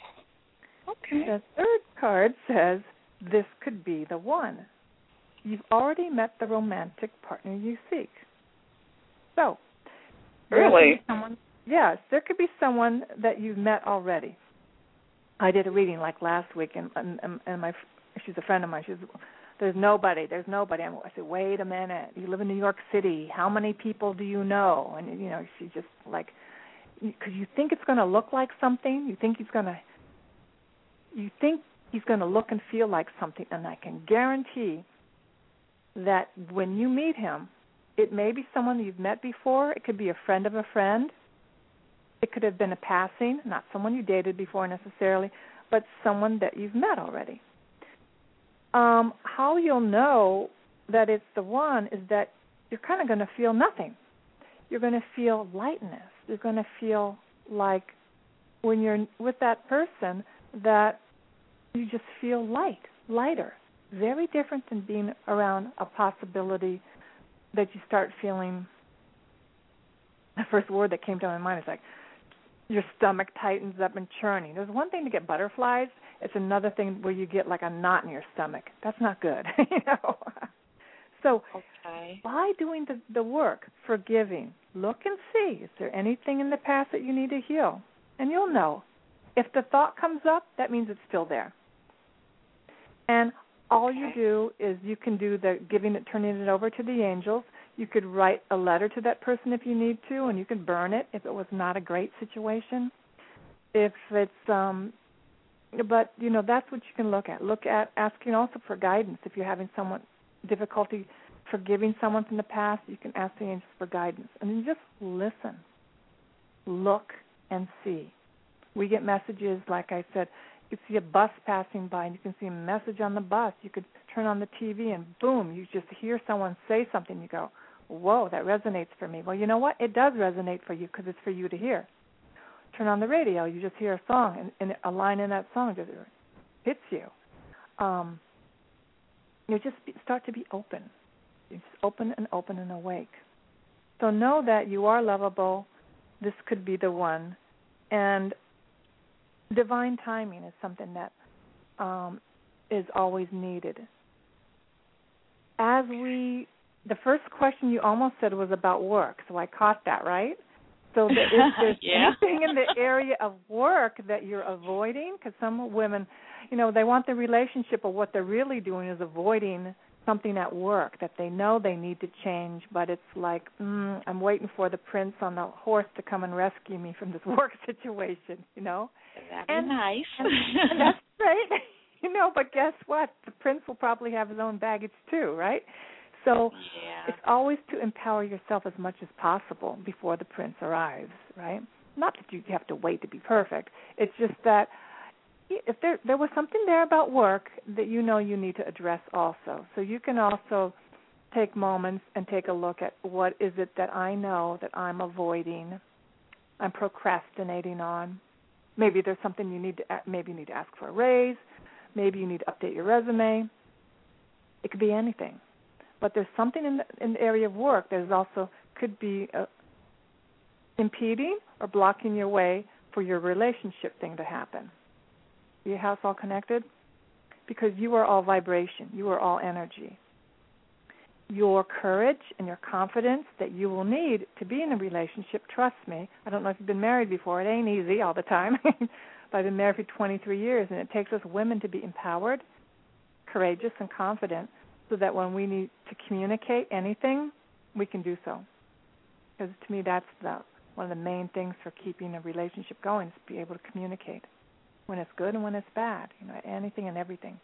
Okay. The third card says, this could be the one. You've already met the romantic partner you seek. So, really? Yes, there could be someone that you've met already. I did a reading like last week, and she's a friend of mine. There's nobody. I said, wait a minute. You live in New York City. How many people do you know? And, you know, she just like, because you think it's going to look like something. You think he's going to look and feel like something. And I can guarantee that when you meet him, it may be someone you've met before. It could be a friend of a friend. It could have been a passing, not someone you dated before necessarily, but someone that you've met already. How you'll know that it's the one is that you're kind of going to feel nothing. You're going to feel lightness. You're going to feel like when you're with that person that you just feel lighter. Very different than being around a possibility that you start feeling. The first word that came to my mind is like your stomach tightens up and churning. There's one thing to get butterflies. It's another thing where you get like a knot in your stomach. That's not good, you know. So by doing the work, forgiving, look and see, is there anything in the past that you need to heal? And you'll know. If the thought comes up, that means it's still there. And all you do is you can do the giving it, turning it over to the angels. You could write a letter to that person if you need to, and you can burn it if it was not a great situation. If it's, but, you know, that's what you can look at. Look at asking also for guidance. If you're having difficulty forgiving someone from the past, you can ask the angels for guidance. And then just listen, look, and see. We get messages, like I said, you can see a bus passing by and you can see a message on the bus. You could turn on the TV and boom, you just hear someone say something. You go, whoa, that resonates for me. Well, you know what? It does resonate for you because it's for you to hear. Turn on the radio. You just hear a song and a line in that song just hits you. You just start to be open. You just open and awake. So know that you are lovable. This could be the one. And divine timing is something that is always needed. The first question you almost said was about work, so I caught that, right? So if there's anything in the area of work that you're avoiding, because some women, you know, they want the relationship, but what they're really doing is avoiding something at work that they know they need to change, but it's like, I'm waiting for the prince on the horse to come and rescue me from this work situation, you know? That'd be nice. And that's right. You know, but guess what? The prince will probably have his own baggage too, right? So it's always to empower yourself as much as possible before the prince arrives, right? Not that you have to wait to be perfect. It's just that if there was something there about work that you know you need to address also. So you can also take moments and take a look at what is it that I know that I'm avoiding, I'm procrastinating on. Maybe there's something you need to ask for a raise. Maybe you need to update your resume. It could be anything. But there's something in the area of work that is also could be impeding or blocking your way for your relationship thing to happen. See how it's all connected? Because you are all vibration. You are all energy. Your courage and your confidence that you will need to be in a relationship, trust me, I don't know if you've been married before. It ain't easy all the time. But I've been married for 23 years, and it takes us women to be empowered, courageous, and confident so that when we need to communicate anything, we can do so. Because to me, that's one of the main things for keeping a relationship going is to be able to communicate when it's good and when it's bad, you know, anything and everything.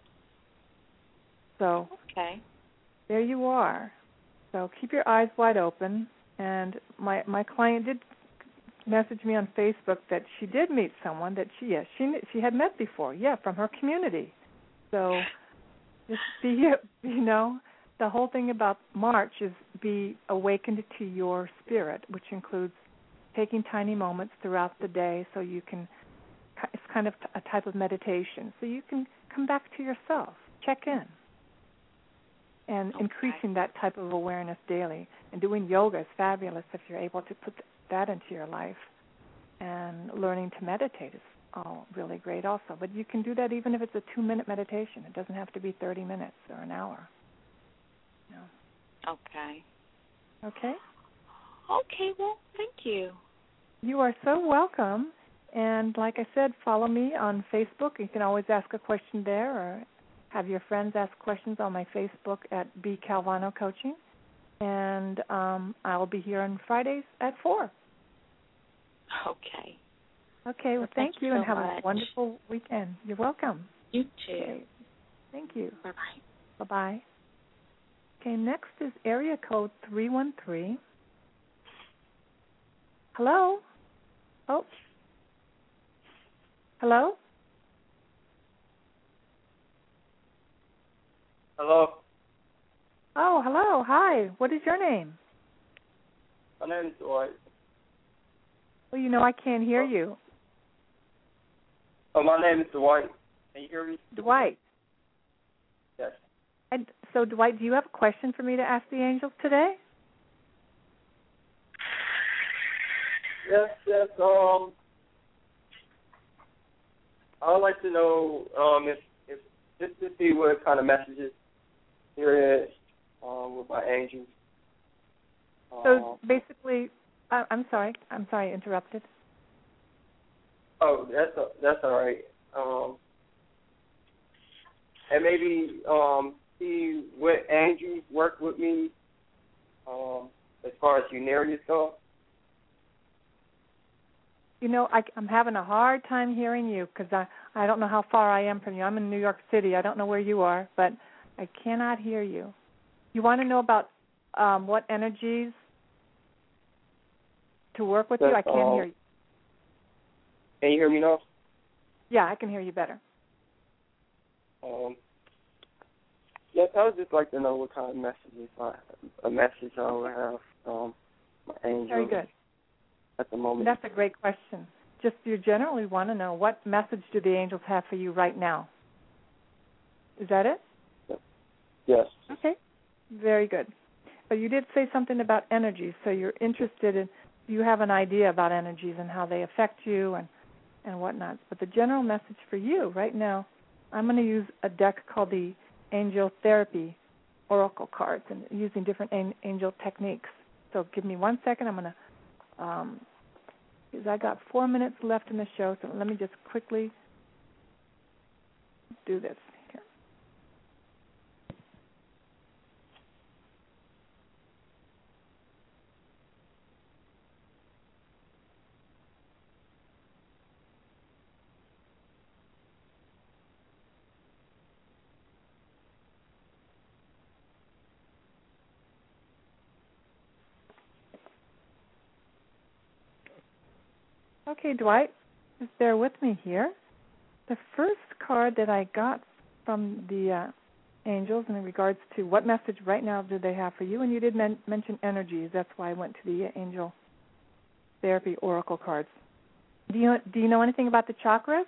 So there you are. So keep your eyes wide open. And my client did message me on Facebook that she did meet someone that she had met before, from her community. So just be, you know, the whole thing about March is be awakened to your spirit, which includes taking tiny moments throughout the day so you can, it's kind of a type of meditation, so you can come back to yourself, check in, and increasing that type of awareness daily. And doing yoga is fabulous if you're able to put that into your life. And learning to meditate is all really great also. But you can do that even if it's a 2-minute meditation. It doesn't have to be 30 minutes or an hour. No. Okay. Okay? Okay, well, thank you. You are so welcome. And like I said, follow me on Facebook. You can always ask a question there or have your friends ask questions on my Facebook at B. Calvano Coaching. And I'll be here on Fridays at 4. Okay. Okay, well, thank you, and have much. a wonderful weekend. You're welcome. You too. Okay. Thank you. Bye-bye. Bye-bye. Okay, next is area code 313. Hello? Oh. Hello? Hello. Oh, hello. Hi. What is your name? My name is Dwight. Well, you know I can't hear you. Oh, my name is Dwight. Can you hear me? Dwight. Yes. And so, Dwight, do you have a question for me to ask the angels today? Yes. I would like to know if just to see what kind of messages there is with my angels. So basically, I'm sorry, I interrupted. Oh, that's all right. And maybe see what angels work with me as far as Unarius go. You know, I'm having a hard time hearing you because I don't know how far I am from you. I'm in New York City. I don't know where you are, but I cannot hear you. You want to know about what energies to work with you? I can't hear you. Can you hear me now? Yeah, I can hear you better. Yes, I would just like to know what kind of messages a message I would have my angels. Very good. At the moment. That's a great question. Just you generally want to know what message do the angels have for you right now. Is that it? Yes. Okay. Very good. But you did say something about energies, so you're interested in, you have an idea about energies and how they affect you and whatnot. But the general message for you right now, I'm going to use a deck called the Angel Therapy Oracle cards and using different angel techniques. So give me 1 second. I'm going to because I got 4 minutes left in the show, so let me just quickly do this here. Okay, Dwight, just bear with me here. The first card that I got from the angels in regards to what message right now do they have for you, and you did mention energies. That's why I went to the Angel Therapy Oracle cards. Do you know anything about the chakras?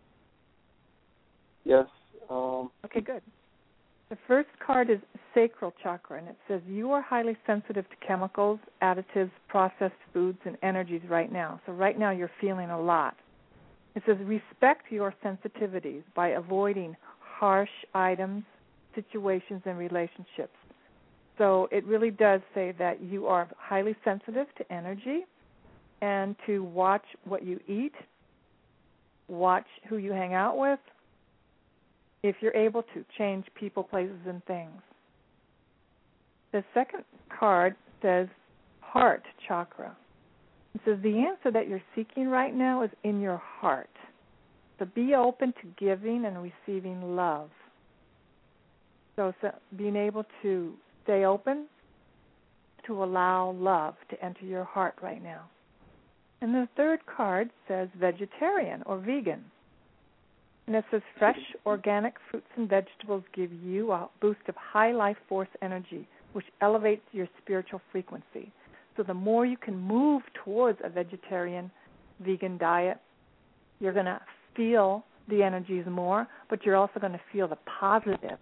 Yes. Okay, good. The first card is Sacral Chakra, and it says you are highly sensitive to chemicals, additives, processed foods, and energies right now. So right now you're feeling a lot. It says respect your sensitivities by avoiding harsh items, situations, and relationships. So it really does say that you are highly sensitive to energy and to watch what you eat, watch who you hang out with, if you're able to, change people, places, and things. The second card says Heart Chakra. It says the answer that you're seeking right now is in your heart. So be open to giving and receiving love. So being able to stay open to allow love to enter your heart right now. And the third card says Vegetarian or Vegan. And it says fresh, organic fruits and vegetables give you a boost of high life force energy, which elevates your spiritual frequency. So the more you can move towards a vegetarian, vegan diet, you're going to feel the energies more, but you're also going to feel the positive.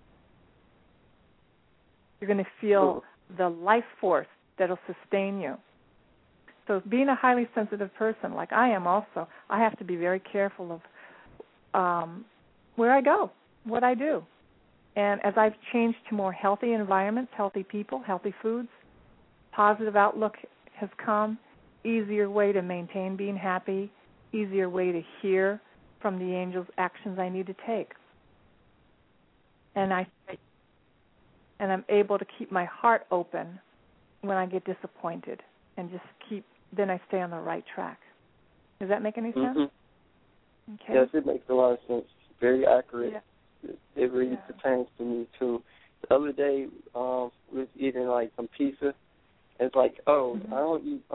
You're going to feel the life force that will sustain you. So being a highly sensitive person, like I am also, I have to be very careful of where I go, what I do. And as I've changed to more healthy environments, healthy people, healthy foods, positive outlook has come, easier way to maintain being happy, easier way to hear from the angels actions I need to take. And I'm able to keep my heart open when I get disappointed and just then I stay on the right track. Does that make any sense? Mm-hmm. Okay. Yes, it makes a lot of sense. Very accurate. Yeah. It really pertains to me, too. The other day, we was eating, like, some pizza. It's like, I don't eat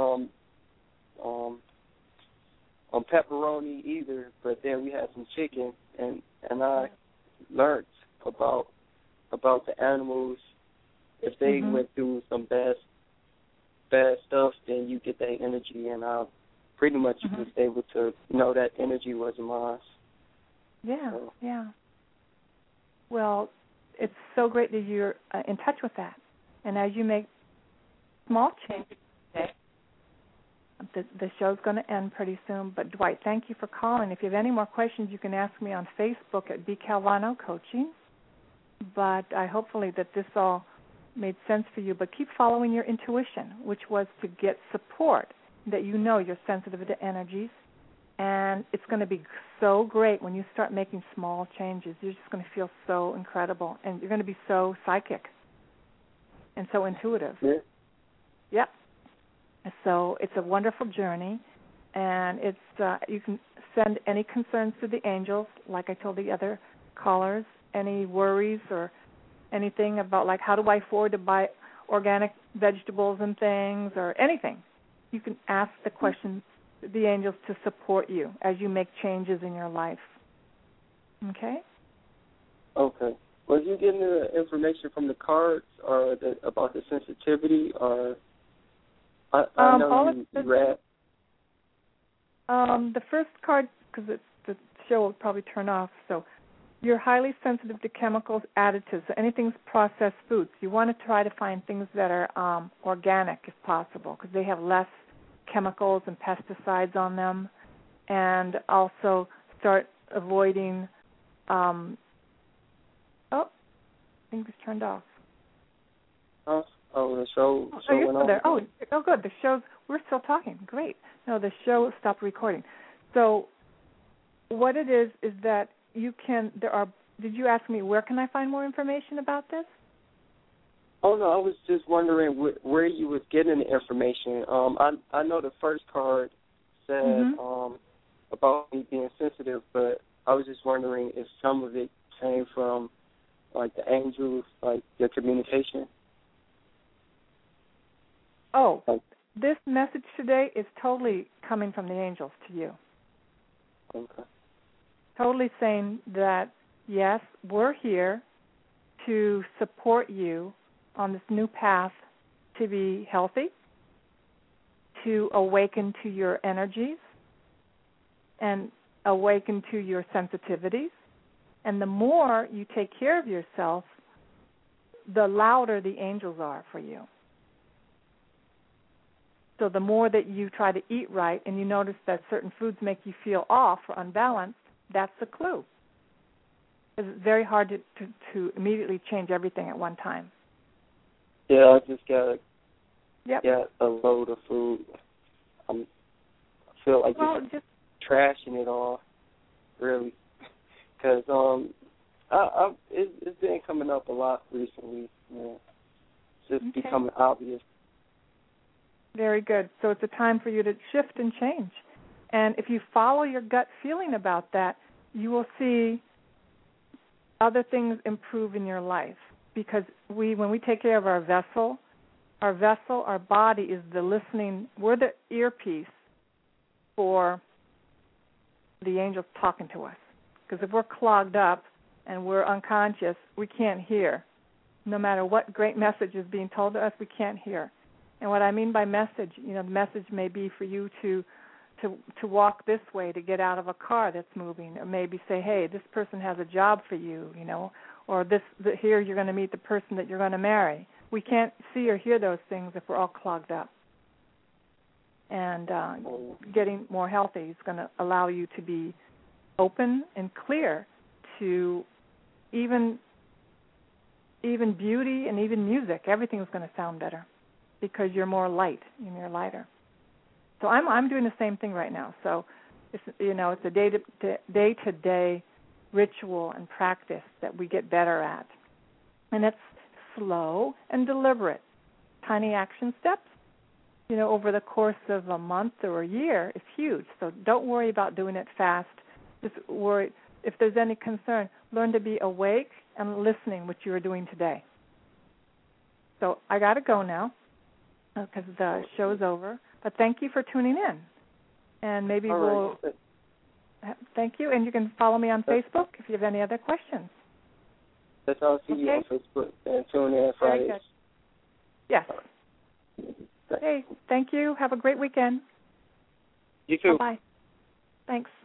pepperoni either, but then we had some chicken, and I learned about the animals. If they went through some bad stuff, then you get that energy, and I pretty much was able to know that energy wasn't mine. Yeah. Well, it's so great that you're in touch with that. And as you make small changes today, The show's going to end pretty soon. But, Dwight, thank you for calling. If you have any more questions, you can ask me on Facebook at B. Calvano Coaching. But hopefully that this all made sense for you. But keep following your intuition, which was to get support, that you know you're sensitive to energies. And it's going to be so great when you start making small changes. You're just going to feel so incredible. And you're going to be so psychic and so intuitive. Yeah. Yep. So it's a wonderful journey. And it's you can send any concerns to the angels, like I told the other callers, any worries or anything about, like, how do I afford to buy organic vegetables and things or anything. You can ask the questions the angels to support you as you make changes in your life. Okay? Okay. Was you getting the information from the cards or about the sensitivity, or I know you read? The first card, because the show will probably turn off, so you're highly sensitive to chemicals, additives, so anything's processed foods. You want to try to find things that are organic if possible, because they have less chemicals and pesticides on them, and also start avoiding I think it's turned off. Oh, the show you're went still there. off. Oh, good. The show's, we're still talking. Great. No, the show stopped recording. So what it is that you can, did you ask me where can I find more information about this? Oh, no, I was just wondering where you was getting the information. I know the first card said about me being sensitive, but I was just wondering if some of it came from, like, the angels, like, your communication. Oh, this message today is totally coming from the angels to you. Okay. Totally saying that, yes, we're here to support you on this new path to be healthy, to awaken to your energies, and awaken to your sensitivities. And the more you take care of yourself, the louder the angels are for you. So the more that you try to eat right and you notice that certain foods make you feel off or unbalanced, that's a clue. It's very hard to immediately change everything at one time. Yeah, I just got a load of food. I feel like just trashing it all, really, because it's been coming up a lot recently. Yeah. It's just becoming obvious. Very good. So it's a time for you to shift and change. And if you follow your gut feeling about that, you will see other things improve in your life. Because when we take care of our vessel, our body is the listening, we're the earpiece for the angels talking to us. Because if we're clogged up and we're unconscious, we can't hear. No matter what great message is being told to us, we can't hear. And what I mean by message, the message may be for you to walk this way to get out of a car that's moving, or maybe say, hey, this person has a job for you, or here you're going to meet the person that you're going to marry. We can't see or hear those things if we're all clogged up. And getting more healthy is going to allow you to be open and clear to even beauty and even music. Everything is going to sound better because you're more light and you're lighter. So I'm doing the same thing right now. So it's a day-to-day ritual and practice that we get better at, and it's slow and deliberate, tiny action steps. Over the course of a month or a year, it's huge. So don't worry about doing it fast. Just worry if there's any concern. Learn to be awake and listening, what you are doing today. So I got to go now because the show's over. But thank you for tuning in. And maybe thank you. And you can follow me on Facebook if you have any other questions. That's all. See you on Facebook and tune in Fridays. Very good. Yes. Hey, thank you. Have a great weekend. You too. Bye-bye. Thanks.